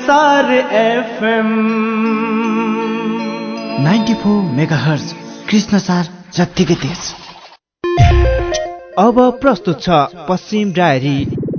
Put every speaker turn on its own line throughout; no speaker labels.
सार FM
94 megahertz Krishnasar जत्तिकै तेज।
अब प्रस्तुत छ पश्चिम डायरी।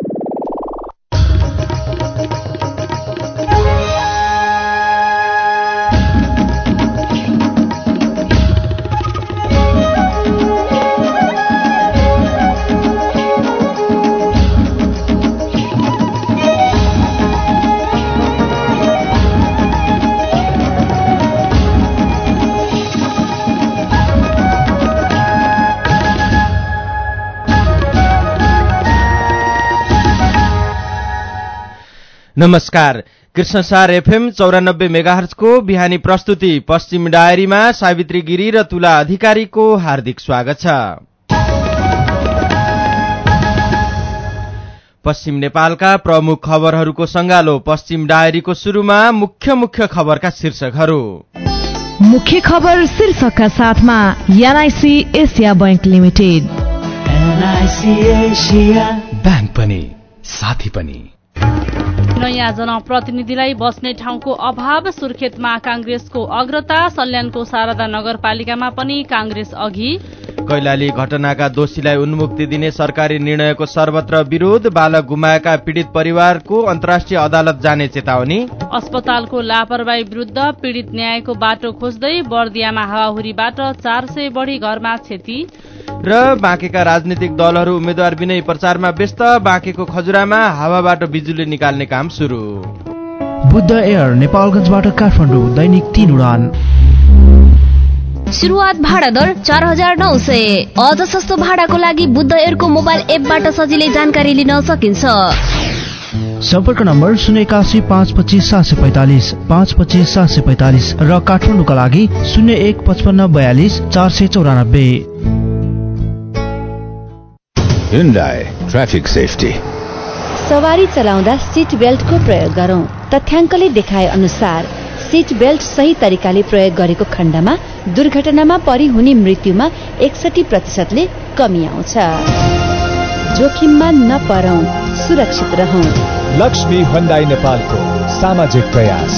नमस्कार, कृष्णसार एफएम 94 मेगाहर्जको बिहानी प्रस्तुति पश्चिम डायरीमा सावित्री गिरी र तुला अधिकारीको हार्दिक स्वागत छ। पश्चिम नेपालका प्रमुख खबरहरूको संगालो पश्चिम डायरीको सुरुमा मुख्य खबरका शीर्षकहरू।
मुख्य खबर शीर्षकका साथमा NIC Asia bank limited.
NIC Asia
bank पनि साथी पनि।
नयाँ जनप्रतिनिधिलाई बस्ने ठाउँको अभाव, सुर्खेतमा कांग्रेसको अग्रता, सल्यानको शारदा नगरपालिकामा पनि कांग्रेस अघि।
कैलाली घटनाका दोषीलाई उन्मुक्ति दिने सरकारी निर्णयको सर्वत्र विरोध, बालक गुमाएका पीड़ित परिवारको अन्तर्राष्ट्रिय अदालत जाने चेतावनी।
अस्पतालको लापरवाही विरुद्ध पीड़ित न्यायको बाटो खोज्दै बर्दियामा हावाहुरीबाट 400 बढी घरमा क्षति।
र बाँकेका राजनीतिक दलहरू उम्मेद्वार बिनै प्रचारमा व्यस्त, बाँकेको खजुरामा हावाबाट बिजुली निकाल्ने काम सुरु।
बुद्ध एयर नेपालगञ्जबाट काठमाडौँ दैनिक 3 उडान।
सुरुवात भाडा दर 4900। अझ सस्तो भाडाको लागि बुद्ध एयरको मोबाइल एपबाट सजिलै जानकारी लिन सकिन्छ।
सम्पर्क नम्बर 081 525 745 525 745 र काठमाडौँका लागि 01 55 42 494।
Hyundai traffic safety.
सवारी चलाउँदा सीट बेल्टको प्रयोग गरौं। तथ्याङ्कले देखाए अनुसार सीट बेल्ट सही तरिकाले प्रयोग गरेको खण्डमा दुर्घटनामा परि हुने मृत्युमा 61%ले कमी आउँछ। जोखिममा नपरौं, सुरक्षित रहौं।
लक्ष्मी हुन्डाई नेपालको सामाजिक प्रयास।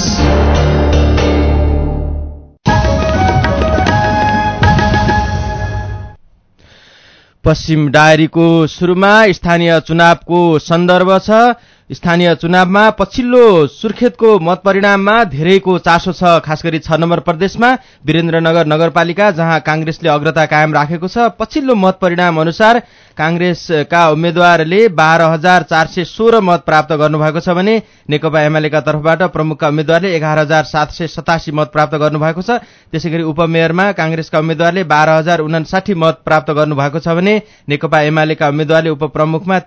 पश्चिम डायरीको सुरुमा स्थानीय चुनावको सन्दर्भ छ। स्थानीय चुनावमा पछिल्लो सुर्खेतको मतपरिणाममा धेरैको चासो छ, खास गरी 6 नम्बर प्रदेशमा वीरेन्द्रनगर नगरपालिका जहाँ कांग्रेसले अग्रता कायम राखेको छ। पछिल्लो मतपरिणाम अनुसार कांग्रेसका उम्मेद्वारले 12,416 मत प्राप्त गर्नुभएको छ भने नेकपा एमालेका तर्फबाट प्रमुखका उम्मेद्वारले 11,787 मत प्राप्त गर्नुभएको छ। त्यसैगरी उपमेयरमा कांग्रेसका उम्मेद्वारले 12,059 मत प्राप्त गर्नुभएको छ भने नेकपा एमालेका उम्मेद्वारले उपप्रमुखमा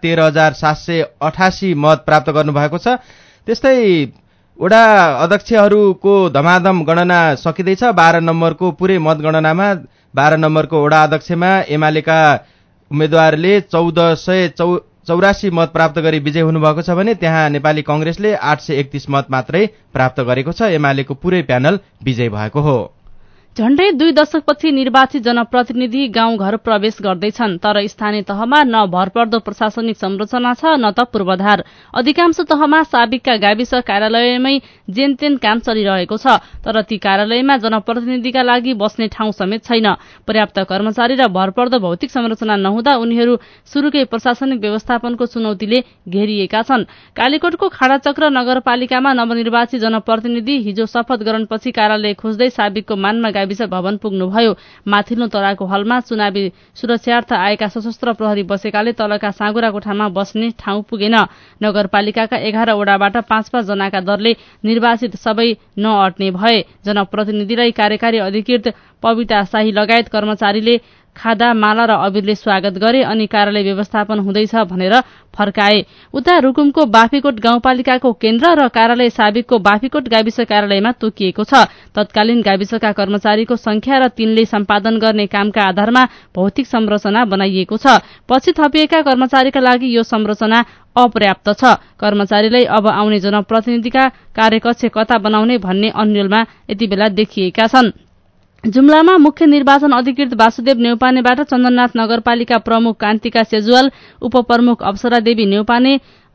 13,788 मत प्राप्त गर्नुभएको छ। त्यस्तै वडा अध्यक्षहरूको धमाधम गणना सकिँदैछ। 12 नम्बरको पुरै मतगणनामा 12 नम्बरको वडा अध्यक्षमा एमालेका उम्मेद्वारले 1484 मत प्राप्त गरी विजय हुनुभएको छ भने त्यहाँ नेपाली कांग्रेसले 831 मत मात्रै प्राप्त गरेको छ। एमालेको पुरै प्यानल विजय भएको हो।
झण्डै 2 दशकपछि निर्वाचित जनप्रतिनिधि गाउँघर प्रवेश गर्दैछन्, तर स्थानीय तहमा न भरपर्दो प्रशासनिक संरचना छ न त पूर्वाधार। अधिकांश तहमा साबिकका गाविस कार्यालयमै जेनतेन काम चलिरहेको छ, तर ती कार्यालयमा जनप्रतिनिधिका लागि बस्ने ठाउँ समेत छैन। पर्याप्त कर्मचारी र भरपर्दो भौतिक संरचना नहुँदा उनीहरू सुरुकै प्रशासनिक व्यवस्थापनको चुनौतीले घेरिएका छन्। कालीकोटको खाडाचक्र नगरपालिकामा नवनिर्वाचित जनप्रतिनिधि हिजो शपथ ग्रहणपछि कार्यालय खोज्दै साबिकको मानमा गाविस भवन पुग्नुभयो। माथिल्लो तलाको हलमा चुनावी सुरक्षार्थ आएका सशस्त्र प्रहरी बसेकाले तलका साँगुरा कोठामा बस्ने ठाउँ पुगेन। नगरपालिकाका 11 वडाबाट 5-5 जनाका दरले निर्वाचित सबै नअट्ने भए। जनप्रतिनिधिलाई कार्यकारी अधिकृत पविता शाही लगायत कर्मचारीले खादा, माला र अबिरले स्वागत गरे अनि कार्यालय व्यवस्थापन हुँदैछ भनेर फर्काए। उता रुकुमको बाफीकोट गाउँपालिकाको केन्द्र र कार्यालय साबिकको बाफीकोट गाविस कार्यालयमा तोकिएको छ। तत्कालीन गाविसका कर्मचारीको संख्या र तिनले सम्पादन गर्ने कामका आधारमा भौतिक संरचना बनाइएको छ। पछि थपिएका कर्मचारीका लागि यो संरचना अपर्याप्त छ। कर्मचारीलाई अब आउने जनप्रतिनिधिका कार्यकक्ष कता बनाउने भन्ने अन्यलमा यति बेला देखिएका छन्। जुम्लामा मुख्य निर्वाचन अधिकृत वासुदेव नेउपानेबाट चन्दननाथ नगरपालिका प्रमुख कान्तिका सेजुवाल, उपप्रमुख अप्सरा देवी नेउपाने,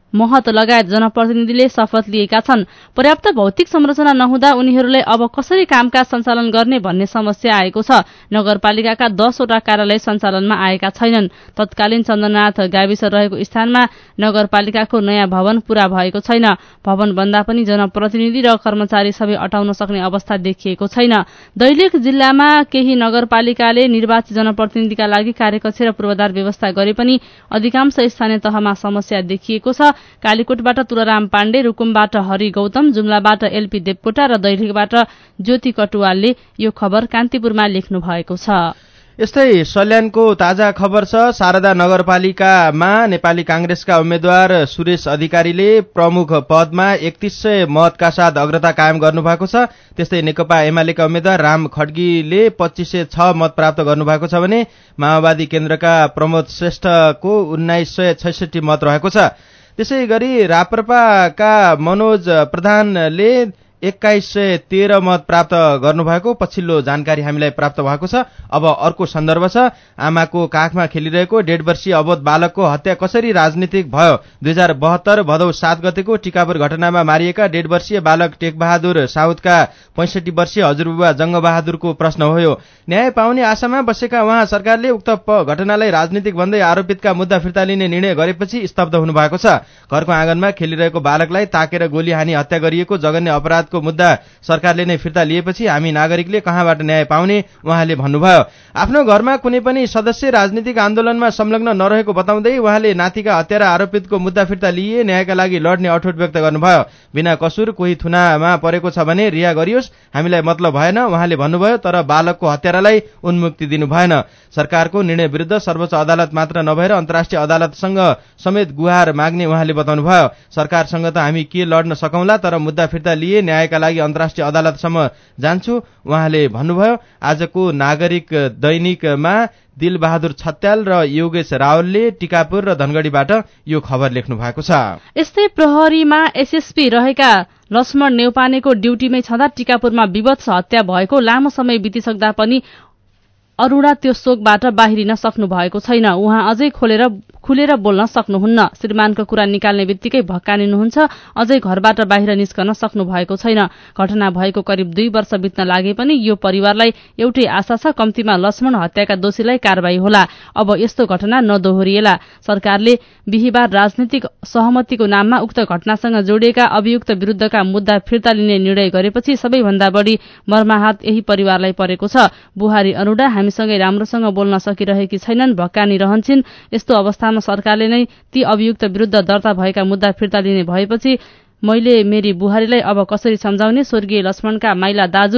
महत लगायत जनप्रतिनिधिले शपथ लिएका छन्। पर्याप्त भौतिक संरचना नहुँदा उनीहरूले अब कसरी कामकाज सञ्चालन गर्ने भन्ने समस्या आएको छ। नगरपालिकाका 10 वटा कार्यालय सञ्चालनमा आएका छैनन्। तत्कालीन चन्द्रनाथ गाविस रहेको स्थानमा नगरपालिकाको नयाँ भवन पूरा भएको छैन। भवन बन्दा पनि जनप्रतिनिधि र कर्मचारी सबै अटाउन सक्ने अवस्था देखिएको छैन। दैलेख जिल्लामा केही नगरपालिकाले निर्वाचित जनप्रतिनिधिका लागि कार्यकक्ष र पूर्वाधार व्यवस्था गरे पनि अधिकांश स्थानीय तहमा समस्या देखिएको छ। कालीकोटबाट तुलाराम पाण्डे, रुकुमबाट हरि गौतम, जुम्लाबाट एलपी देवकोटा र दैलेखबाट ज्योति कटुवालले यो खबर कान्तिपुरमा लेख्नु भएको छ।
यस्तै सल्यानको ताजा खबर छ। शारदा नगरपालिकामा नेपाली कांग्रेसका उम्मेद्वार सुरेश अधिकारीले प्रमुख पदमा 3100 मतका साथ अग्रता कायम गर्नुभएको छ। त्यस्तै नेकपा एमालेका उम्मेद्वार राम खड्गीले 2506 मत प्राप्त गर्नुभएको छ भने माओवादी केन्द्रका प्रमोद श्रेष्ठको 1966 मत रहेको छ। त्यसै गरी राप्रपाका मनोज प्रधानले 2113 मत प्राप्त गर्नुभएको पछिल्लो जानकारी हामीलाई प्राप्त भएको छ। अब अर्को सन्दर्भ छ। आमाको काखमा खेलिरहेको 1.5 वर्षीय अबोध बालकको हत्या कसरी राजनीतिक भयो? 2072 भदौ 7 गतेको टिकापुर घटनामा मारिएका 1.5 वर्षीय बालक टेकबहादुर साउदका 65 वर्षीय हजुरबुबा जंगबहादुरको प्रश्न हो यो। न्याय पाउने आशामा बसेका उहाँ सरकारले उक्त घटनालाई राजनीतिक भन्दै आरोपितका मुद्दा फिर्ता लिने निर्णय गरेपछि स्तब्ध हुनुभएको छ। घरको आँगनमा खेलिरहेको बालकलाई ताकेर गोली हानी हत्या गरिएको जघन्य अपराधको मुद्दा सरकारले नै फिर्ता लिएपछि हामी नागरिकले कहाँबाट न्याय पाउने उहाँले भन्नुभयो। आफ्नो घरमा कुनै पनि सदस्य राजनीतिक आन्दोलनमा संलग्न नरहेको बताउँदै उहाँले नातिका हत्या र आरोपितको मुद्दा फिर्ता लिए न्यायका लागि लड्ने अठोट व्यक्त गर्नुभयो। बिना कसुर कोही थुनामा परेको छ भने रिहा गरियोस्, हामीलाई मतलब भएन उहाँले भन्नुभयो। तर बालकको हत्यारालाई उन्मुक्ति दिनु भएन। सरकारको निर्णय विरुद्ध सर्वोच्च अदालत मात्र नभएर अन्तर्राष्ट्रिय अदालतसँग समेत गुहार माग्ने उहाँले बताउनुभयो। सरकारसँग त हामी के लड्न सकौंला, तर मुद्दा फिर्ता लिए न्यायका लागि अन्तर्राष्ट्रिय अदालतसम्म जान्छु उहाँले भन्नुभयो। आजको नागरिक दैनिकमा दिलबहादुर छत्याल र योगेश रावलले टिकापुर र धनगढ़ीबाट यो खबर लेख्नु भएको छ।
यस्तै प्रहरीमा एसएसपी रहेका लक्ष्मण नेउपानेको ड्युटीमै छँदा टिकापुरमा विभत्स हत्या भएको लामो समय बितिसक्दा पनि अरूणा त्यो शोकबाट बाहिरिन सक्नु भएको छैन। उहाँ अझै खुलेर बोल्न सक्नुहुन्न। श्रीमानको कुरा निकाल्ने बित्तिकै भक्कानिनुहुन्छ। अझै घरबाट बाहिर निस्कन सक्नु भएको छैन। घटना भएको करिब 2 वर्ष बित्न लागे पनि यो परिवारलाई एउटै आशा छ, कम्तीमा लक्ष्मण हत्याका दोषीलाई कारबाही होला। अब यस्तो घटना नदोहोरिएला। सरकारले बिहीबार राजनीतिक सहमतिको नाममा उक्त घटनासँग जोडिएका अभियुक्त विरुद्धका मुद्दा फिर्ता लिने निर्णय गरेपछि सबैभन्दा बढी मर्माहत यही परिवारलाई परेको छ। बुहारी अरूणा हामीसँगै राम्रोसँग बोल्न सकिरहेकी छैनन्, भक्कानी रहन्छन्। यस्तो अवस्थामा सरकारले नै ती अभियुक्त विरुद्ध दर्ता भएका मुद्दा फिर्ता लिने भएपछि मैले मेरी बुहारीलाई अब कसरी सम्झाउने? स्वर्गीय लक्ष्मणका माइला दाजु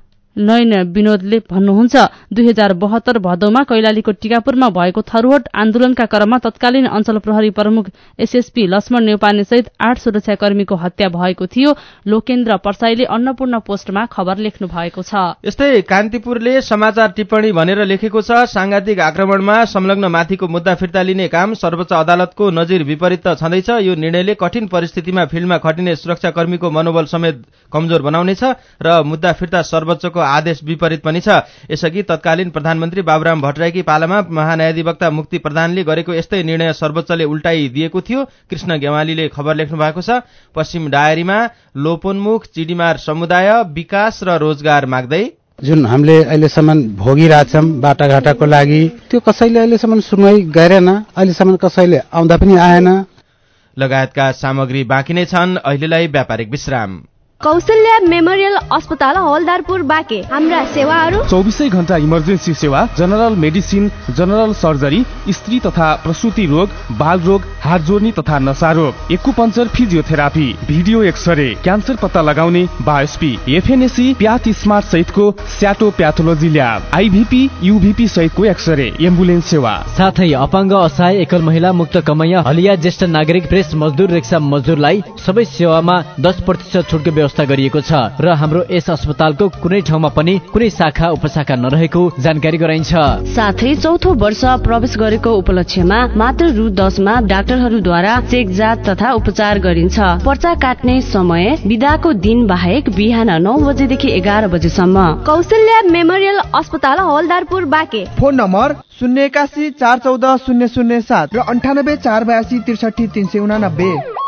नयन विनोदले भन्नुहुन्छ। 2072 भदौमा कैलालीको टिकापुरमा भएको थरुहट आन्दोलनका क्रममा तत्कालीन अञ्चल प्रहरी प्रमुख एसएसपी लक्ष्मण नेउपाने सहित 8 सुरक्षाकर्मीको हत्या भएको थियो। लोकेन्द्र पर्साईले अन्नपूर्ण पोस्टमा खबर लेख्नु भएको छ।
यस्तै कान्तिपुरले समाचार टिप्पणी भनेर लेखेको छ। सांघातिक आक्रमणमा संलग्न माथिको मुद्दा फिर्ता लिने काम सर्वोच्च अदालतको नजिर विपरीत छँदैछ। यो निर्णयले कठिन परिस्थितिमा फिल्डमा खटिने सुरक्षाकर्मीको मनोबल समेत कमजोर बनाउनेछ र मुद्दा फिर्ता सर्वोच्चको आदेश विपरीत पनि छ। यसअघि तत्कालीन प्रधानमन्त्री बाबुराम भट्टराईकी पालामा महान्यायाधिवक्ता मुक्ति प्रधानले गरेको यस्तै निर्णय सर्वोच्चले उल्टाइदिएको थियो। कृष्ण गेवालीले खबर लेख्नु भएको छ। पश्चिम डायरीमा लोपोन्मुख चिडीमार समुदाय विकास र रोजगार माग्दै
जुन हामीले अहिलेसम्म भोगिरहेछौं बाटाघाटाको लागि त्यो कसैले अहिलेसम्म सुनवाई गरेन, अहिलेसम्म कसैले आउँदा पनि आएन
लगायतका सामग्री बाँकी नै छन्। अहिलेलाई व्यापारिक विश्राम।
कौशल्या मेमोरियल अस्पताल हवलदारपुर बाँके। हाम्रा सेवाहरू
24 घण्टा इमर्जेन्सी सेवा, जनरल मेडिसिन, जनरल सर्जरी, स्त्री तथा प्रसूति रोग, बाल रोग, हात जोड्ने तथा नशा रोग, acupuncture, physiotherapy, video x ray, cancer पत्ता लगाउने, बायोस्पी, एफएनएसी, प्याथ स्मार्ट सहितको स्याटो प्याथोलोजी ल्याब, आईभीपी, युभीपी सहितको एक्सरे, एम्बुलेन्स सेवा,
साथै अपाङ्ग, असहाय, एकल महिला, मुक्त कमैया, हलिया, ज्येष्ठ नागरिक, प्रेस मजदुर, रिक्सा मजदुरलाई सबै सेवामा 10% छुटको व्यवस्था गरिएको छ र हाम्रो यस अस्पतालको कुनै ठाउँमा पनि कुनै शाखा उपशाखा नरहेको जानकारी गराइन्छ।
साथै चौथो वर्ष प्रवेश गरेको उपलक्ष्यमा मात्र रु 10 मा डाक्टरहरूद्वारा चेक जाँच तथा उपचार गरिन्छ। पर्चा काट्ने समय बिदाको दिन बाहेक बिहान 9 बजेदेखि 11 बजेसम्म। कौशल्या मेमोरियल अस्पताल हवलदारपुर बाँके।
फोन नम्बर 081 414 007 र 98 482 63 389।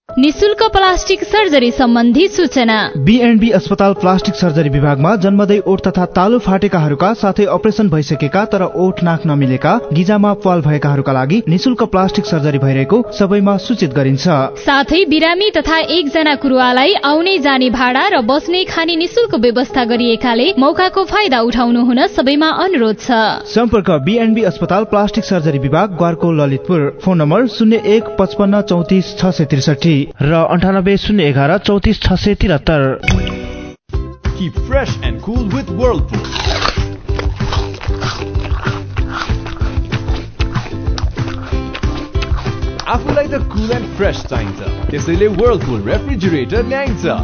निशुल्क प्लास्टिक सर्जरी सम्बन्धी सूचना।
B&B अस्पताल प्लास्टिक सर्जरी विभागमा जन्मदै ओठ तथा तालु फाटेकाहरूका साथै अपरेसन भइसकेका तर ओठ नाक नमिलेका, गिजामा प्वाल भएकाहरूका लागि निशुल्क प्लास्टिक सर्जरी भइरहेको सबैमा सूचित गरिन्छ।
साथै बिरामी तथा एकजना कुरुवालाई आउने जाने भाडा र बस्ने खाने निशुल्क व्यवस्था गरिएकाले मौकाको फाइदा उठाउनु हुन सबैमा अनुरोध छ।
सम्पर्क B&B अस्पताल प्लास्टिक सर्जरी विभाग, ग्वारको, ललितपुर। फोन नम्बर 01 55 34 663 र 98 011 34 673।
Keep fresh and cool with Whirlpool. आफूलाई त cool and fresh चाहिन्छ, त्यसैले Whirlpool रेफ्रिजरेटर ल्याइन्छ।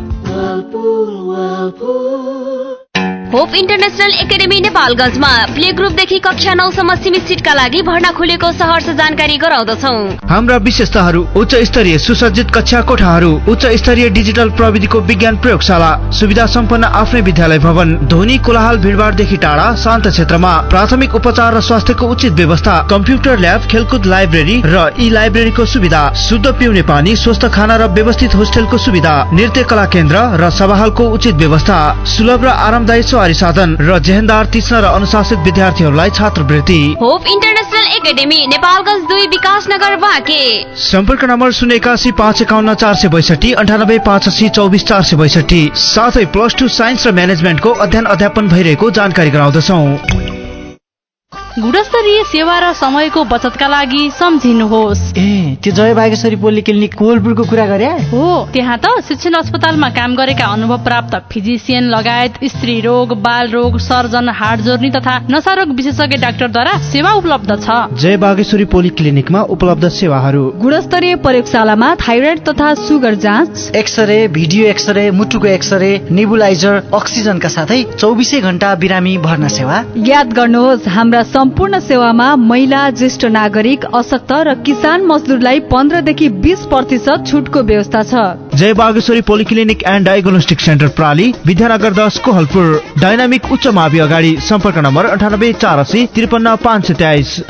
होप इन्टरनेशनल एकाडेमी नेपालगञ्जमा प्ले ग्रुपदेखि कक्षा 9 सम्म सीमित सिटका लागि भर्ना खुलेको सहर्ष जानकारी गराउँदछौ।
हाम्रा विशेषताहरू: उच्च स्तरीय सुसज्जित कक्षा कोठाहरू, उच्च स्तरीय डिजिटल प्रविधिको विज्ञान प्रयोगशाला, सुविधा सम्पन्न आफ्नै विद्यालय भवन, ध्वनि कोलाहल भिडभाडदेखि टाढा शान्त क्षेत्रमा, प्राथमिक उपचार र स्वास्थ्यको उचित व्यवस्था, कम्प्युटर ल्याब, खेलकुद लाइब्रेरी र ई-लाइब्रेरीको सुविधा, शुद्ध पिउने पानी, स्वस्थ खाना र व्यवस्थित होस्टेलको सुविधा, नृत्य कला केन्द्र र सभाहालको उचित व्यवस्था, सुलभ र आरामदायी सवारी साधन र जेहेन्दार, तीक्ष्ण र अनुशासित विद्यार्थीहरूलाई छात्रवृत्ति।
Hope International Academy Nepalgunj 2 Bikasnagar Banke.
सम्पर्क नम्बर 081 551 462 98 85 24 462। साथै +2 साइन्स र म्यानेजमेन्टको अध्ययन अध्यापन भइरहेको जानकारी गराउँदछौ।
गुणस्तरीय सेवा र समयको बचतका लागि सम्झिनुहोस्।
त्यो जय बागेश्वरी पोलिक्लिनिक कोलपुरको कुरा गरे
हो। त्यहाँ त शिक्षण अस्पतालमा काम गरेका अनुभव प्राप्त फिजिसियन लगायत स्त्री रोग, बाल रोग, सर्जन, हाड जोर्नी तथा नसारोग विशेषज्ञ डाक्टरद्वारा सेवा उपलब्ध छ।
जय बागेश्वरी पोलिक्लिनिकमा उपलब्ध सेवाहरू:
गुणस्तरीय प्रयोगशालामा थाइरोइड तथा सुगर जाँच,
एक्सरे, भिडियो एक्सरे, मुटुको एक्सरे, नेबुलाइजर, अक्सिजनका साथै 24 घण्टा बिरामी भर्ना सेवा।
याद गर्नुहोस्, हाम्रा सम्पूर्ण सेवामा महिला, ज्येष्ठ नागरिक, अशक्त र किसान मजदुरलाई 15 देखि 20% छुटको व्यवस्था छ।
Jai Bageshwari polyclinic and diagnostic centre प्राली, विद्यानगर 10 कोहलपुर। डायनामिक उच्च मावि अगाडि। सम्पर्क नम्बर 98 480 53 523।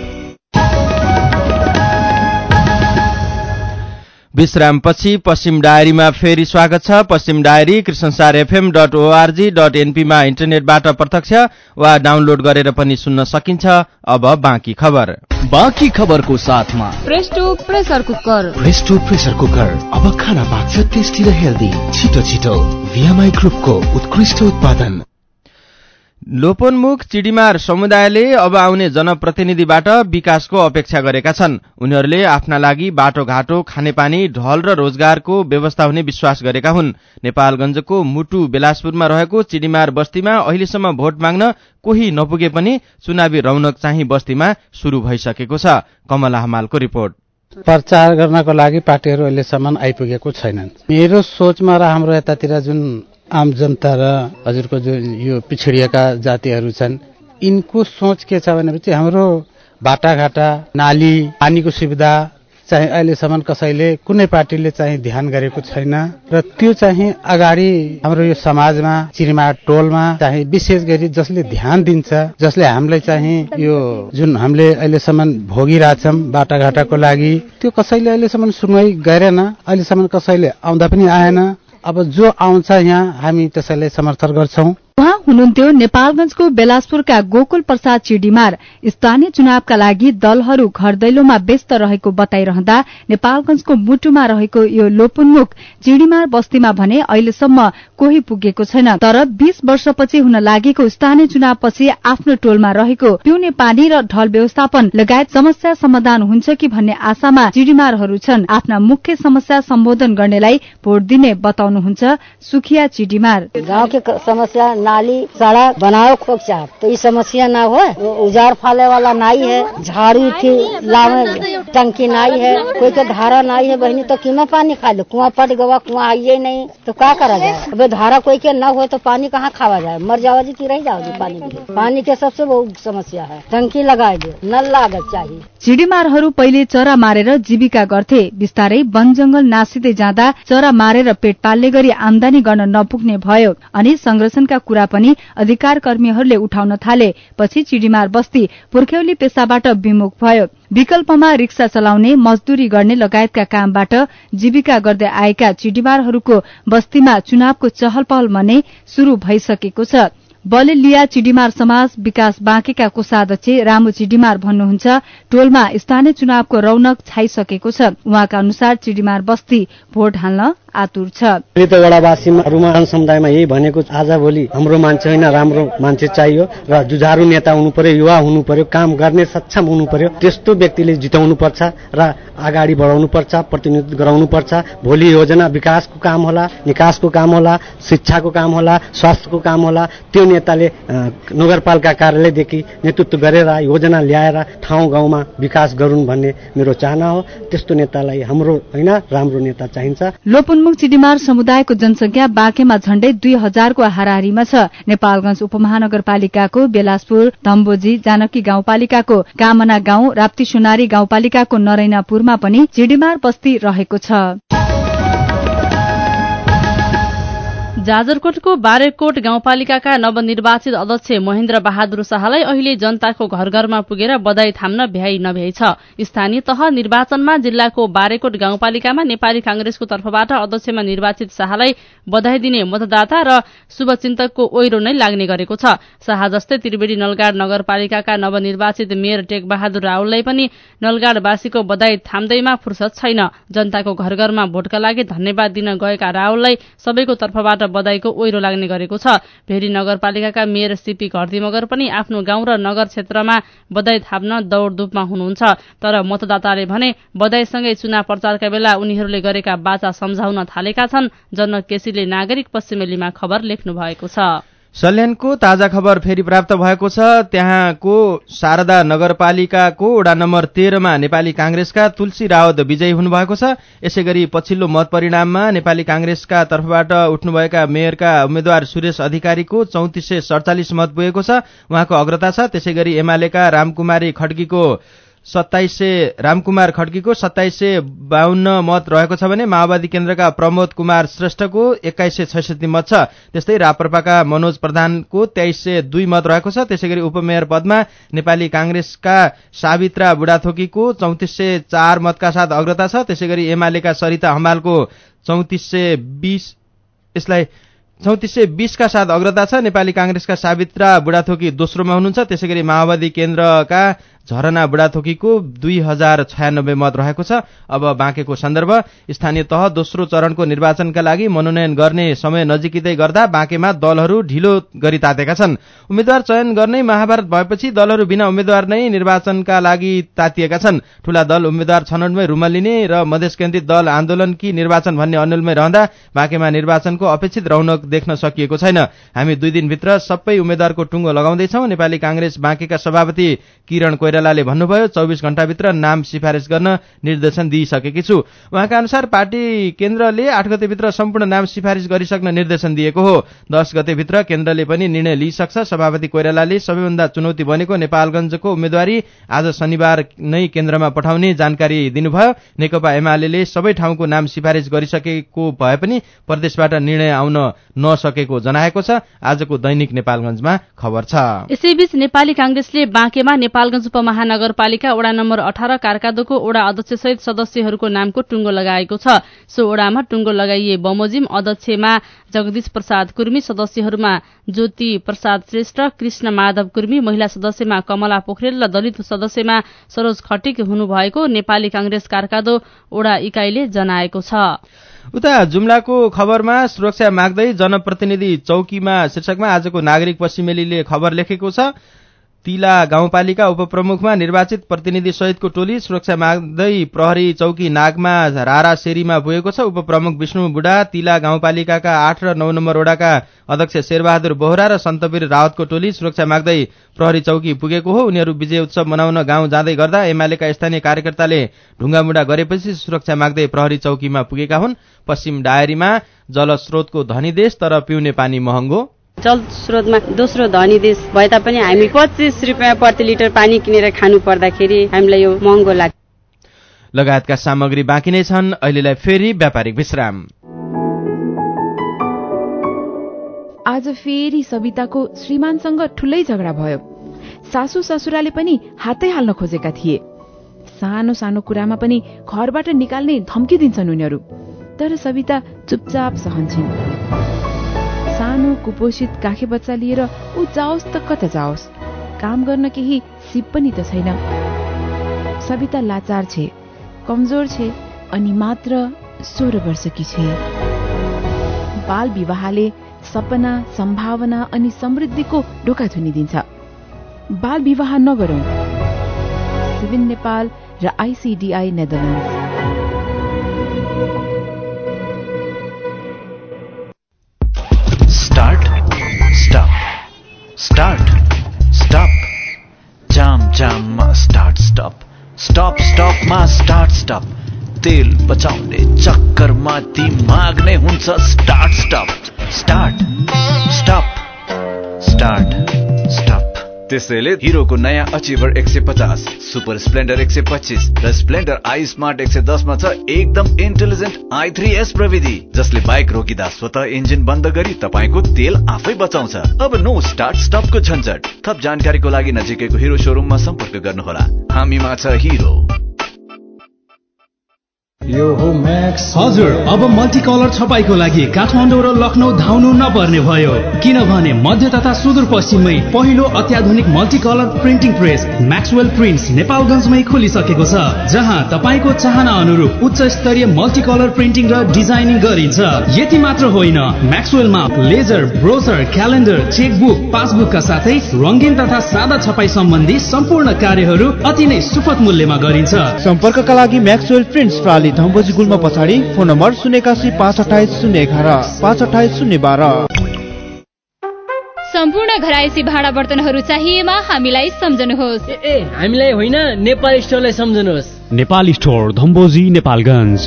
विश्रामपछि पश्चिम डायरीमा फेरि स्वागत छ। पश्चिम डायरी krishnasarfm.org.np मा इन्टरनेटबाट प्रत्यक्ष वा डाउनलोड गरेर पनि सुन्न सकिन्छ। अब बाँकी खबर।
बाँकी खबरको साथमा
Presto pressure cooker.
Presto pressure cooker अब खाना पाक्छ टेस्टी र हेल्दी। छिटो छिटो VMI ग्रुपको उत्कृष्ट उत्पादन।
लोपोन्मुख चिडीमार समुदायले अब आउने जनप्रतिनिधिबाट विकासको अपेक्षा गरेका छन्। उनीहरूले आफ्ना लागि बाटोघाटो, खानेपानी, ढल र रोजगारको व्यवस्था हुने विश्वास गरेका हुन्। नेपालगञ्जको मुटु बेलासपुरमा रहेको चिडीमार बस्तीमा अहिलेसम्म भोट माग्न कोही नपुगे पनि चुनावी रौनक चाहिँ बस्तीमा शुरू भइसकेको छ। कमला हमालको रिपोर्ट।
प्रचार गर्नको लागि पार्टीहरू अहिलेसम्म आइपुगेको छैनन्। मेरो सोचमा र हाम्रो यतातिर जुन आम जनता र हजुरको जो यो पिछडिएका जातिहरू छन्, यिनको सोच के छ भनेपछि हाम्रो बाटाघाटा, नाली, पानीको सुविधा चाहिँ अहिलेसम्म कसैले, कुनै पार्टीले चाहिँ ध्यान गरेको छैन र त्यो चाहिँ अगाडि हाम्रो यो समाजमा, चिरीमा टोलमा चाहिँ विशेष गरी जसले ध्यान दिन्छ, जसले हामीलाई चाहिँ यो जुन हामीले अहिलेसम्म भोगिरहेछौँ बाटाघाटाको लागि, त्यो कसैले अहिलेसम्म सुनवाई गरेन। अहिलेसम्म कसैले आउँदा पनि आएन। अब जो आउँछ यहाँ हामी त्यसैलाई समर्थन गर्छौं।
उहाँ हुनुहुन्थ्यो नेपालगञ्जको बेलासपुरका गोकुल प्रसाद चिडीमार। स्थानीय चुनावका लागि दलहरू घर दैलोमा व्यस्त रहेको बताइरहँदा नेपालगञ्जको मुटुमा रहेको यो लोपोन्मुख चिडीमार बस्तीमा भने अहिलेसम्म कोही पुगेको छैन। तर 20 वर्षपछि हुन लागेको स्थानीय चुनावपछि आफ्नो टोलमा रहेको पिउने पानी र ढल व्यवस्थापन लगायत समस्या समाधान हुन्छ कि भन्ने आशामा चिडीमारहरू छन्। आफ्ना मुख्य समस्या सम्बोधन गर्नेलाई भोट दिने बताउनुहुन्छ सुखिया चिडीमार।
गाँव के समस्या नाली सड़क बनाओ खूब चाह तो ये समस्या ना हो। उजार फाले वाला नाई है, झाड़ू थी लावे टंकी नाई है, कोई के धारा नाई है बहनी तो कीमा पानी खा लो। कुआं पट गवा, कुआं आइए नहीं तो क्या करा जाए। अब धारा कोई के न हो तो पानी कहाँ खावा जाए, मर जाओगी कि रह जाओगी पानी में। पानी के सबसे बहुत समस्या है। टंकी लगाए दे, नल लागत चाहिए।
चिडीमारहरू पहिले चरा मारेर जीविका गर्थे। बिस्तारै वन जंगल नासिँदै जाँदा चरा मारेर पेट पाल्ने गरी आमदानी गर्न नपुग्ने भयो अनि संरक्षणका कुरा पनि अधिकार कर्मीहरूले उठाउन थाले। पछि चिडीमार बस्ती पुर्ख्यौली पेसाबाट विमुख भयो। विकल्पमा रिक्सा चलाउने, मजदूरी गर्ने लगायतका कामबाट जीविका गर्दै आएका चिडीमारहरूको बस्तीमा चुनावको चहल पहल भने शुरू भइसकेको छ। बलेलिया चिडीमार समाज विकास बाँकेका कोषाध्यक्ष रामु चिडीमार भन्नुहुन्छ, टोलमा स्थानीय चुनावको रौनक छाइसकेको छ। उहाँका अनुसार चिडीमार बस्ती भोट हाल्न आतुर छ।
अहिले त वडावासीहरूमा समुदायमा यही भनेको आजभोलि हाम्रो मान्छे होइन, राम्रो मान्छे चाहियो र जुझारू नेता हुनु पर्यो, युवा हुनु पर्यो, काम गर्ने सक्षम हुनु पर्यो। त्यस्तो व्यक्तिले जिताउनु पर्छ र अगाडि बढाउनु पर्छ, प्रतिनिधित्व गराउनु पर्छ। भोलि योजना विकासको काम होला, निकासको काम होला, शिक्षाको काम होला, स्वास्थ्यको काम होला। त्यो नेताले नगरपालिका कार्यालयदेखि नेतृत्व गरेर योजना ल्याएर ठाउँ गाउँमा विकास गरून् भन्ने मेरो चाहना हो। त्यस्तो नेतालाई हाम्रो होइन, राम्रो नेता चाहिन्छ।
लोपोन्मुख चिडीमार समुदायको जनसंख्या बाँकेमा झण्डै 2000 को हाराहारीमा छ। नेपालगञ्ज उपमहानगरपालिकाको बेलासपुर, धम्बोजी, जानकी गाउँपालिकाको कामना गाउँ, राप्ती सोनारी गाउँपालिकाको नरैनापुरमा पनि चिडीमार बस्ती रहेको छ।
जाजरकोटको बारेकोट गाउँपालिकाका नवनिर्वाचित अध्यक्ष महेन्द्र बहादुर शाहलाई अहिले जनताको घर घरमा पुगेर बधाई थाम्न भ्याइ नभ्याइ छ। स्थानीय तह निर्वाचनमा जिल्लाको बारेकोट गाउँपालिकामा नेपाली कांग्रेसको तर्फबाट अध्यक्षमा निर्वाचित शाहलाई बधाई दिने मतदाता र शुभचिन्तकको ओइरो नै लाग्ने गरेको छ। शाह जस्तै त्रिवेणी नलगाड नगरपालिकाका नवनिर्वाचित मेयर टेकबहादुर रावललाई पनि नलगाडवासीको बधाई थाम्दैमा फुर्सद छैन। जनताको घर घरमा भोटका लागि धन्यवाद दिन गएका रावललाई सबैको तर्फबाट बधाईको ओइरो लाग्ने गरेको छ। भेरी नगरपालिकाका मेयर सीपी घरती मगर पनि आफ्नो गाउँ र नगर क्षेत्रमा बधाई थाप्न दौड़धुपमा हुनुहुन्छ। तर मतदाताले भने बधाईसँगै चुनाव प्रचारका बेला उनीहरूले गरेका बाचा सम्झाउन थालेका छन्। जनक केसीले नागरिक पश्चिमेलीमा खबर लेख्नु भएको छ।
सल्यानको ताजा खबर फेरि प्राप्त भएको छ। त्यहाँको शारदा नगरपालिकाको वडा नम्बर 13 मा नेपाली कांग्रेसका तुलसी रावत विजयी हुनुभएको छ। यसैगरी पछिल्लो मत परिणाममा नेपाली कांग्रेसका तर्फबाट उठ्नुभएका मेयरका उम्मेद्वार सुरेश अधिकारीको 3447 मत पुगेको छ, उहाँको अग्रता छ। त्यसैगरी एमालेका रामकुमार खड्कीको 2752 मत रहेको छ भने माओवादी केन्द्रका प्रमोद कुमार श्रेष्ठको 2166 मत छ। त्यस्तै राप्रपाका मनोज प्रधानको 2302 मत रहेको छ। त्यसैगरी उपमेयर पदमा नेपाली कांग्रेसका सावित्रा बुढाथोकीको 3404 मतका साथ अग्रता छ। त्यसैगरी एमालेका सरिता हमालको 3420 का साथ अग्रता छ। नेपाली कांग्रेसका सावित्रा बुढाथोकी दोस्रोमा हुनुहुन्छ। त्यसैगरी माओवादी केन्द्रका झरना बुढाथोकीको 2096 मत रहेको छ। अब बाँकेको सन्दर्भ। स्थानीय तह दोस्रो चरणको निर्वाचनका लागि मनोनयन गर्ने समय नजिकै गर्दा बाँकेमा दलहरू ढिलो गरी तातेका छन्। उम्मेद्वार चयन गर्ने महाभारत भएपछि दलहरू बिना उम्मेद्वार नै निर्वाचनका लागि तातिएका छन्। ठूला दल उम्मेद्वार छनौटमै रुमल्लिने र मधेस केन्द्रित दल आन्दोलनकी निर्वाचन भन्ने अनुलमै रहँदा बाँकेमा निर्वाचनको अपेक्षित रौनक देख्न सकिएको छैन। हामी 2 दिनभित्र सबै उम्मेद्वारको टुङ्गो लगाउँदैछौँ। नेपाली कांग्रेस बाँकेका सभापति किरण कोइरालाले भन्नुभयो। 24 घण्टाभित्र नाम सिफारिस गर्न निर्देशन दिइसकेकी छु। उहाँका अनुसार पार्टी केन्द्रले 8 गतेभित्र सम्पूर्ण नाम सिफारिस गरिसक्न निर्देशन दिएको हो। 10 गतेभित्र केन्द्रले पनि निर्णय लिइसक्छ। सभापति कोइरालाले सबैभन्दा चुनौती बनेको नेपालगञ्जको उम्मेद्वारी आज शनिबार नै केन्द्रमा पठाउने जानकारी दिनुभयो। नेकपा एमाले सबै ठाउँको नाम सिफारिस गरिसकेको भए पनि प्रदेशबाट निर्णय आउन नसकेको जनाएको छ। आजको दैनिक नेपालगञ्जमा खबर छ।
यसैबीच नेपाली कांग्रेसले बाँकेमा नेपालगञ्ज उपमहानगरपालिका वडा नम्बर 18 कारकादोको वडा अध्यक्षसहित सदस्यहरूको नामको टुङ्गो लगाएको छ। सो वडामा टुङ्गो लगाइए बमोजिम अध्यक्षमा जगदीश प्रसाद कुर्मी, सदस्यहरूमा ज्योति प्रसाद श्रेष्ठ, कृष्ण माधव कुर्मी, महिला सदस्यमा कमला पोखरेल र दलित सदस्यमा सरोज खटिक हुनुभएको नेपाली कांग्रेस कारकादो वडा इकाइले जनाएको छ।
उता जुम्लाको खबरमा सुरक्षा माग्दै जनप्रतिनिधि चौकीमा शीर्षकमा आजको नागरिक पश्चिमेलीले खबर लेखेको छ। तिला गाउँपालिका उपप्रमुखमा निर्वाचित प्रतिनिधि सहितको टोली सुरक्षा माग्दै प्रहरी चौकी नागमा रारा सेरीमा पुगेको छ। उपप्रमुख विष्णु बुढा, तिला गाउँपालिकाका 8 र 9 नम्बर वडाका अध्यक्ष शेरबहादुर बोहरा र सन्तवीर रावतको टोली सुरक्षा माग्दै प्रहरी चौकी पुगेको हो। उनीहरू विजय उत्सव मनाउन गाउँ जाँदै गर्दा एमालेका स्थानीय कार्यकर्ताले ढुङ्गामुढा गरेपछि सुरक्षा माग्दै प्रहरी चौकीमा पुगेका हुन्। पश्चिम डायरीमा जलस्रोतको धनी देश तर पिउने पानी महँगो,
जल स्रोतमा दोस्रो धनी देश भए तापनि हामी 25 रुपियाँ प्रति लिटर पानी किनेर खानु पर्दाखेरि हामीलाई यो महँगो लाग्छ।
लगायतका सामग्री बाँकी नै छन्। अहिलेलाई फेरि व्यापारिक विश्राम।
आज फेरि सविताको श्रीमानसँग ठूलै झगडा भयो। सासू ससुराले पनि हातै हाल्न खोजेका थिए। सानो सानो कुरामा पनि घरबाट निकाल्ने धम्की दिन्छन् उनीहरू, तर सविता चुपचाप सहन्छन्। सानो कुपोषित काखे बच्चा लिएर ऊ जाओस् त कता जाओस्, काम गर्न केही सिप पनि त छैन। सविता लाचार छे, कमजोर छे अनि मात्र 16 वर्षकी छे। बाल विवाहले सपना, सम्भावना अनि समृद्धिको ढोका थुनिदिन्छ। बाल विवाह नगरौं। सिभिन नेपाल र ICDI Netherlands.
Start stop start stop jam जाममा स्टार्ट स्टप स्टप स्टपमा स्टार्ट स्टप तेल बचाउने चक्करमा दिमाग नै हुन्छ start stop start stop start stop. त्यसैले हिरोको नयाँ अचिभर 150, सुपर स्प्लेन्डर 125 र स्प्लेन्डर आई स्मार्ट 110 मा छ एकदम इन्टेलिजेन्ट i3S प्रविधि, जसले बाइक रोकिँदा स्वतः इन्जिन बन्द गरी तपाईको तेल आफै बचाउँछ। अब नो स्टार्ट स्टपको झन्झट। थप जानकारीको लागि नजिकैको हिरो शोरूममा सम्पर्क गर्नुहोला। हामीमा छ हिरो।
यो हो म्याक्स। हजुर, अब मल्टी कलर छपाईको लागि काठमाडौँ र लखनऊ धाउनु नपर्ने भयो, किनभने मध्य तथा सुदूरपश्चिममै पहिलो अत्याधुनिक multi colour printing press Maxwell prints नेपालगञ्जमै खोलिसकेको छ, जहाँ तपाईको चाहना अनुरूप उच्च स्तरीय मल्टी कलर प्रिन्टिङ र डिजाइनिङ गरिन्छ। यति मात्र होइन, म्याक्सवेलमा लेजर, ब्रोसर, क्यालेन्डर, चेकबुक, पासबुकका साथै रंगीन तथा सादा छपाई सम्बन्धी सम्पूर्ण कार्यहरू अति नै सुपथ मूल्यमा गरिन्छ।
सम्पर्कका लागि म्याक्सवेल प्रिन्ट्स प्राली धम्बोजी गुल्मा पछाडि, फोन नम्बर 081 528 011 528 012।
सम्पूर्ण घरायसी भाडा बर्तनहरू चाहिएमा हामीलाई सम्झनुहोस्।
हामीलाई होइन, नेपाल स्टोरलाई सम्झनुहोस्।
नेपाल स्टोर, धम्बोजी, नेपालगञ्ज।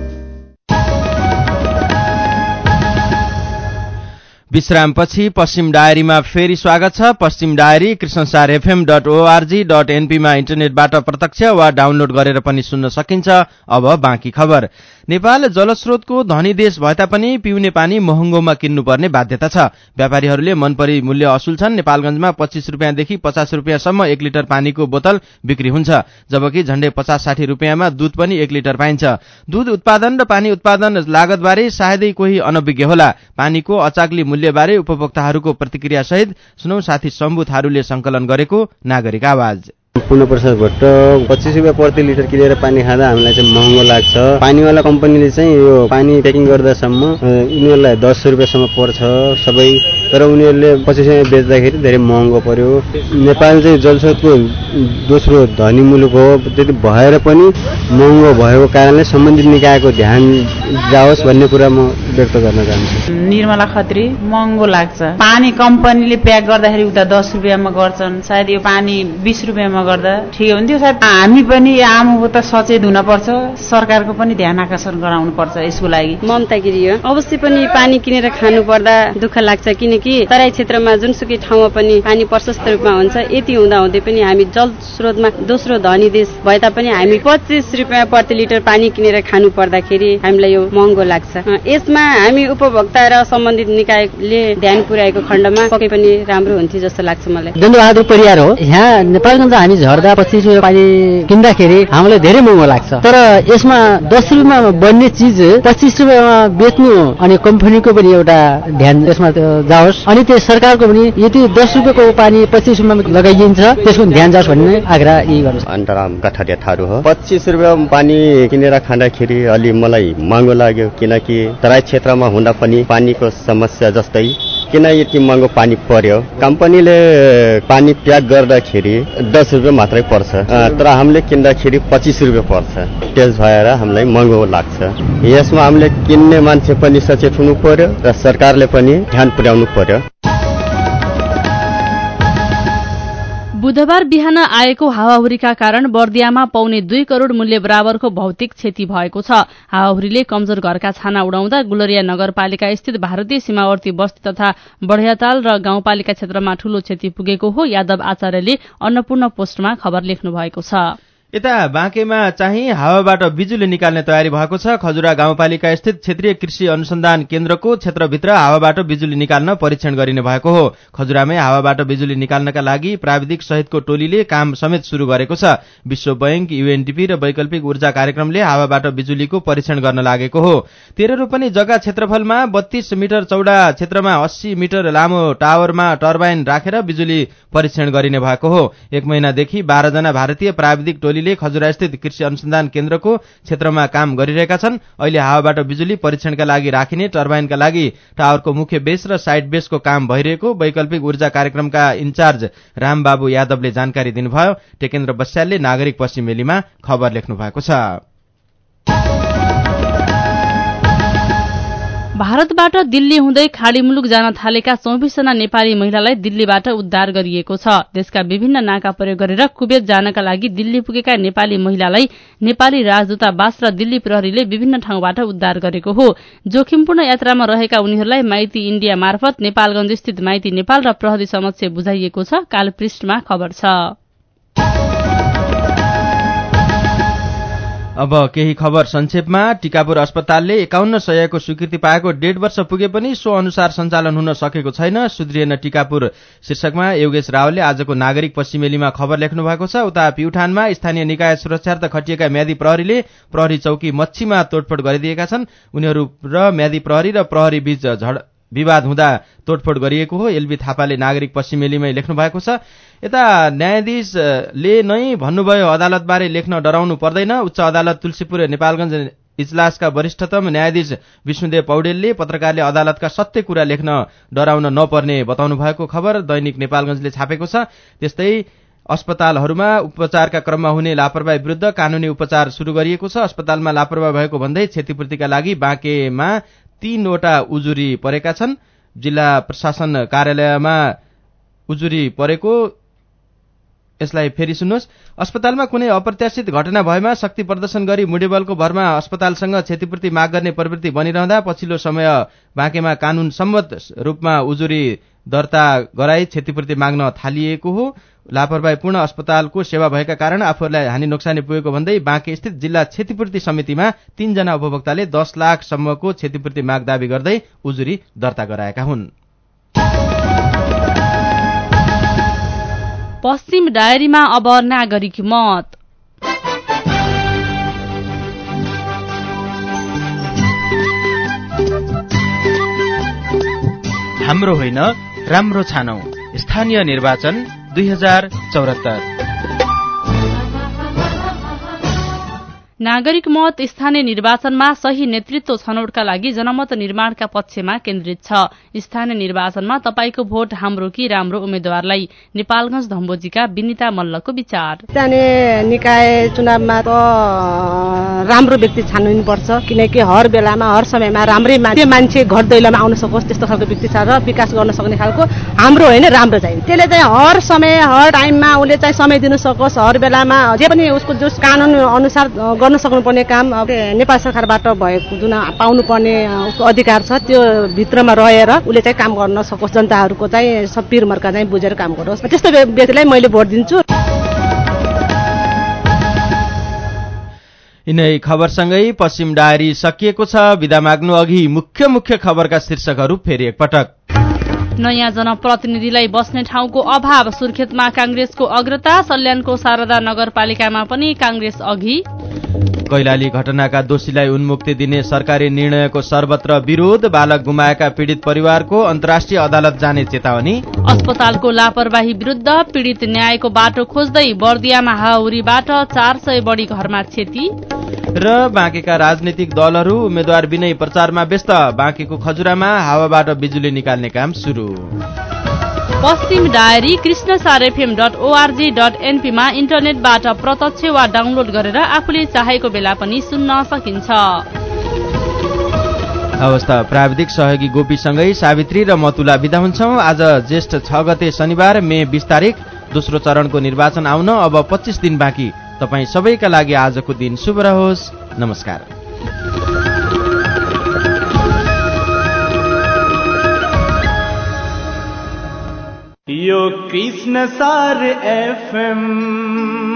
विश्रामपछि पश्चिम डायरीमा फेरि स्वागत छ। पश्चिम डायरी krishnastarfm.org.np मा इन्टरनेटबाट प्रत्यक्ष वा डाउनलोड गरेर पनि सुन्न सकिन्छ। अब बाँकी खबर। नेपाल जलस्रोतको धनी देश भए तापनि पिउने पानी महँगोमा किन्नुपर्ने बाध्यता छ। व्यापारीहरूले मनपरी मूल्य असुल्छन्। नेपालगञ्जमा 25 रुपियाँदेखि 50 रुपियाँसम्म 1 लिटर पानीको बोतल बिक्री हुन्छ, जबकि झण्डै 50-60 रुपियाँमा दूध पनि 1 लिटर पाइन्छ। दूध उत्पादन र पानी उत्पादन लागतबारे सायदै कोही अनभिज्ञ होला। पानीको अचाक्ली मूल्यबारे उपभोक्ताहरूको प्रतिक्रिया सहित सुनौ साथी शम्भु थारूले संकलन गरेको नागरिक आवाज।
पूर्ण प्रसाद भट्ट 25 रुपियाँ प्रति लिटर किनेर पानी खाँदा हामीलाई चाहिँ महँगो लाग्छ। पानीवाला कम्पनीले चाहिँ यो पानी प्याकिङ गर्दासम्म उनीहरूलाई 10 रुपियाँसम्म पर्छ सबै, तर उनीहरूले 25 रुपियाँ बेच्दाखेरि धेरै महँगो पर्यो। नेपाल चाहिँ जलस्रोतको दोस्रो धनी मुलुक हो, त्यति भएर पनि महँगो भएको कारणले सम्बन्धित निकायको ध्यान जाओस् भन्ने कुरा म व्यक्त गर्न चाहन्छु।
निर्मला खत्री। महँगो लाग्छ। पानी कम्पनीले प्याक गर्दाखेरि उता 10 रुपियाँमा गर्छन्, सायद यो पानी 20 रुपियाँमा गर्दा ठिक हुन्थ्यो। सायद हामी पनि आम उपभोक्ता सचेत हुन पर्छ, सरकारको पनि ध्यान आकर्षण गराउनु पर्छ यसको लागि।
ममता गिरी हो। अवश्य पनि पानी किनेर खानु पर्दा दुःख लाग्छ, किनकि तराई क्षेत्रमा जुनसुकै ठाउँमा पनि पानी प्रशस्त रूपमा हुन्छ। यति हुँदा हुँदै पनि हामी जल स्रोतमा दोस्रो धनी देश भए तापनि हामी 25 रुपियाँ प्रति लिटर पानी किनेर खानु पर्दाखेरि हामीलाई यो महँगो लाग्छ। यसमा हामी उपभोक्ता र सम्बन्धित निकायले ध्यान पुर्याएको खण्डमा पक्कै पनि राम्रो हुन्थ्यो जस्तो लाग्छ मलाई।
दण्डबहादुर परियार हो। यहाँ नेपालगञ्ज हामी झर्दा 25 रुपियाँ पानी किन्दाखेरि हामीलाई धेरै महँगो लाग्छ, तर यसमा 10 रुपियाँमा बन्ने चिज 25 रुपियाँमा बेच्नु, अनि कम्पनीको पनि एउटा ध्यान यसमा जाओस्, अनि त्यो सरकारको पनि यदि 10 रुपियाँको पानी 25 रुपियाँमा लगाइन्छ त्यसको ध्यान जाओस् भन्ने आग्रह यही गर्नुहोस्।
अन्तराम कठारिया थारू हो। 25 रुपियाँ पानी किनेर खाँदाखेरि अलि मलाई महँगो लाग्यो, किनकि तराई क्षेत्रमा हुँदा पनि पानीको समस्या जस्तै किन यति महँगो पानी पर्यो। कम्पनीले पानी प्याक गर्दाखेरि 10 रुपियाँ मात्रै पर्छ, तर हामीले किन्दाखेरि 25 रुपियाँ पर्छ। त्यस भएर हामीलाई महँगो लाग्छ। यसमा हामीले किन्ने मान्छे पनि सचेत हुनु पर्यो र सरकारले पनि ध्यान पुर्याउनु पर्यो।
बुधबार बिहान आएको हावाहुरीका कारण बर्दियामा पाउने 2 करोड़ मूल्य बराबरको भौतिक क्षति भएको छ। हावाहुरीले कमजोर घरका छाना उडाउँदा गुलरिया नगरपालिका स्थित भारतीय सीमावर्ती बस्ती तथा बढियाताल र गाउँपालिका क्षेत्रमा ठूलो क्षति पुगेको हो। यादव आचार्यले अन्नपूर्ण पोस्टमा खबर लेख्नु भएको छ।
यता बाँकेमा चाहिँ हावाबाट बिजुली निकाल्ने तयारी भएको छ। खजुरा गाउँपालिका स्थित क्षेत्रीय कृषि अनुसन्धान केन्द्रको क्षेत्रभित्र हावाबाट बिजुली निकाल्न परीक्षण गरिने भएको हो। खजुरामै हावाबाट बिजुली निकाल्नका लागि प्राविधिक सहितको टोलीले काम समेत सुरु गरेको छ। विश्व बैंक, युएनडीपी र वैकल्पिक ऊर्जा कार्यक्रमले हावाबाट बिजुलीको परीक्षण गर्न लागेको हो। 13 रोपनी जग्गा क्षेत्रफलमा 32 मिटर चौडा क्षेत्रमा 80 मिटर लामो टावरमा टर्बाइन राखेर बिजुली परीक्षण गरिने भएको हो। 1 महिनादेखि 12 जना भारतीय प्राविधिक टोलीले खजुरा स्थित कृषि अनुसन्धान केन्द्रको क्षेत्रमा काम गरिरहेका छन्। अहिले हावाबाट बिजुली परीक्षणका लागि राखिने टर्बाइनका लागि टावरको मुख्य बेस र साइड बेसको काम भइरहेको वैकल्पिक ऊर्जा कार्यक्रमका इन्चार्ज रामबाबु यादवले जानकारी दिनुभयो। टेकेन्द्र बस्यालले नागरिक पश्चिमेलीमा खबर लेख्नु भएको छ।
भारतबाट दिल्ली हुँदै खाडी मुलुक जान थालेका 24 जना नेपाली महिलालाई दिल्लीबाट उद्धार गरिएको छ। देशका विभिन्न नाका प्रयोग गरेर कुवेत जानका लागि दिल्ली पुगेका नेपाली महिलालाई नेपाली राजदूतावास र दिल्ली प्रहरीले विभिन्न ठाउँबाट उद्धार गरेको हो। जोखिमपूर्ण यात्रामा रहेका उनीहरूलाई माइती इण्डिया मार्फत नेपालगञ्ज स्थित माइती नेपाल र प्रहरी समक्ष बुझाइएको छ। काल पृष्ठमा खबर छ।
अब केही खबर संक्षेपमा। टिकापुर अस्पतालले 51 शय्याको स्वीकृति पाएको 1.5 वर्ष पुगे पनि सो अनुसार सञ्चालन हुन सकेको छैन। सुध्रिएन टिकापुर शीर्षकमा योगेश रावलले आजको नागरिक पश्चिमेलीमा खबर लेख्नु भएको छ। उता प्युठानमा स्थानीय निकाय सुरक्षार्थ खटिएका म्यादी प्रहरीले प्रहरी चौकी मच्छीमा तोडफोड गरिदिएका छन्। उनीहरू र म्यादी प्रहरी र प्रहरी बीच विवाद हुँदा तोडफोड गरिएको हो। एलबी थापाले नागरिक पश्चिमेलीमै लेख्नु भएको छ। यता न्यायाधीशले नै भन्नुभयो अदालतबारे लेख्न डराउनु पर्दैन। उच्च अदालत तुलसीपुर नेपालगञ्ज इजलासका वरिष्ठतम न्यायाधीश विष्णुदेव पौडेलले पत्रकारले अदालतका सत्य कुरा लेख्न डराउन नपर्ने बताउनु भएको खबर दैनिक नेपालगञ्जले छापेको छ। त्यस्तै अस्पतालहरूमा उपचारका क्रममा हुने लापरवाही विरुद्ध कानूनी उपचार सुरु गरिएको छ। अस्पतालमा लापरवाही भएको भन्दै क्षतिपूर्तिका लागि बाँकेमा 3 वटा उजुरी परेका छन्। जिल्ला प्रशासन कार्यालयमा उजुरी परेको। यसलाई फेरि सुन्नुहोस्। अस्पतालमा कुनै अप्रत्याशित घटना भएमा शक्ति प्रदर्शन गरी मुडेबलको भरमा अस्पतालसँग क्षतिपूर्ति माग गर्ने प्रवृत्ति बनिरहँदा पछिल्लो समय बाँकेमा कानून सम्मत रूपमा उजुरी दर्ता गराई क्षतिपूर्ति माग्न थालिएको हो। लापरवाहीपूर्ण अस्पतालको सेवा भएका कारण आफूहरूलाई हानि नोक्सानी पुगेको भन्दै बाँके स्थित जिल्ला क्षतिपूर्ति समितिमा 3 जना उपभोक्ताले 10 लाख सम्मको क्षतिपूर्ति माग दावी गर्दै उजुरी दर्ता गराएका हुन्।
पश्चिम डायरीमा अब नागरिक मत।
हाम्रो होइन राम्रो छानौ। स्थानीय निर्वाचन 2074।
नागरिक मत स्थानीय निर्वाचनमा सही नेतृत्व छनौटका लागि जनमत निर्माणका पक्षमा केन्द्रित छ। स्थानीय निर्वाचनमा तपाईको भोट हाम्रो कि राम्रो उम्मेद्वारलाई। नेपालगञ्ज धम्बोजीका विनिता मल्लको विचार।
स्थानीय निकाय चुनावमा त राम्रो व्यक्ति छान्नुपर्छ, किनकि हर बेलामा हर समयमा राम्रै मान्छे घर दैलोमा आउन सकोस् त्यस्तो खालको व्यक्ति छ र विकास गर्न सक्ने खालको हाम्रो होइन राम्रो चाहिन्छ। त्यसले चाहिँ हर समय हर टाइममा उसले चाहिँ समय दिन सकोस्। हर बेलामा जे पनि उसको जो कानून अनुसार गर्न सक्नुपर्ने काम नेपाल सरकारबाट भएको जुन पाउनुपर्ने उसको अधिकार छ त्यो भित्रमा रहेर उसले चाहिँ काम गर्न सकोस्। जनताहरूको चाहिँ सब पिर मर्का चाहिँ बुझेर काम गरोस्। त्यस्तो व्यक्तिलाई मैले भोट दिन्छु।
यिनै खबरसँगै पश्चिम डायरी सकिएको छ। बिदा माग्नु अघि मुख्य खबरका शीर्षकहरू फेरि एकपटक।
नयाँ जनप्रतिनिधिलाई बस्ने ठाउँको अभाव, सुर्खेतमा कांग्रेसको अग्रता, सल्यानको शारदा नगरपालिकामा पनि कांग्रेस अघि।
कैलाली घटनाका दोषीलाई उन्मुक्ति दिने सरकारी निर्णयको सर्वत्र विरोध, बालक गुमाएका पीडित परिवारको अन्तर्राष्ट्रिय अदालत जाने चेतावनी।
अस्पतालको लापरवाही विरुद्ध पीडित न्यायको बाटो खोज्दै बर्दियामा हाउरीबाट 400 बढी घरमा क्षति।
र बाँकेका राजनीतिक दलहरू उम्मेद्वार बिनै प्रचारमा व्यस्त, बाँकेको खजुरामा हावाबाट बिजुली निकाल्ने काम सुरु।
पश्चिम डायरी krishnasarfm.org.np मा इन्टरनेटबाट प्रत्यक्ष वा डाउनलोड गरेर आफूले चाहेको बेला पनि सुन्न सकिन्छ।
अवस्था प्राविधिक सहयोगी गोपीसँगै सावित्री र मतुला बिदा हुन्छौं। आज ज्येष्ठ 6 गते शनिबार मे 20 तारिक, दोस्रो चरणको निर्वाचन आउन अब 25 दिन बाँकी। तपाईँ सबैका लागि आजको दिन शुभ रहोस्। नमस्कार।
यो कृष्ण सार एफएम